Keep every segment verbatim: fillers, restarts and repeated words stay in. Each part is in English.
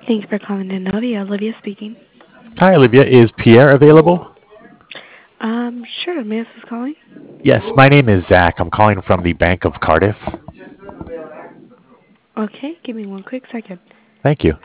Thanks for calling Innovia. Olivia speaking. Hi, Olivia. Is Pierre available? Um, sure. May I ask who's calling? Yes, my name is Zach. I'm calling from the Bank of Cardiff. Okay, give me one quick second. Thank you.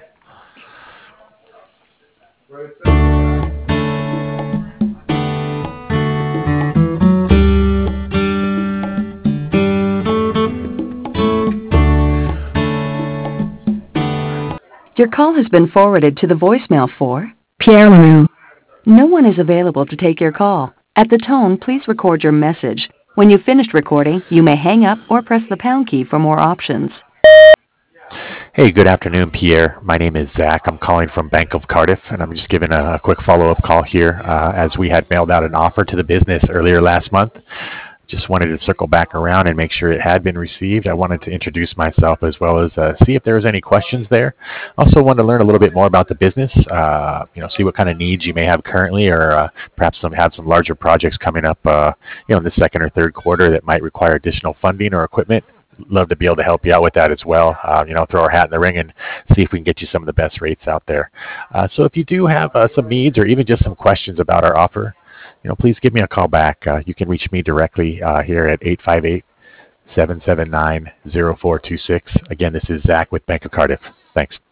Your call has been forwarded to the voicemail for Pierre LaRue. No one is available to take your call. At the tone, please record your message. When you've finished recording, you may hang up or press the pound key for more options. Hey, good afternoon, Pierre. My name is Zach. I'm calling from Bank of Cardiff, and I'm just giving a, a quick follow-up call here uh, as we had mailed out an offer to the business earlier last month. Just wanted to circle back around and make sure it had been received. I wanted to introduce myself as well as uh, see if there was any questions there. Also wanted to learn a little bit more about the business, uh, you know, see what kind of needs you may have currently, or uh, perhaps some have some larger projects coming up, uh, you know, in the second or third quarter that might require additional funding or equipment. Love to be able to help you out with that as well. Uh, you know, throw our hat in the ring and see if we can get you some of the best rates out there. Uh, so if you do have uh, some needs or even just some questions about our offer, you know, please give me a call back. Uh, you can reach me directly uh, here at eight five eight, seven seven nine, zero four two six. Again, this is Zach with Bank of Cardiff. Thanks.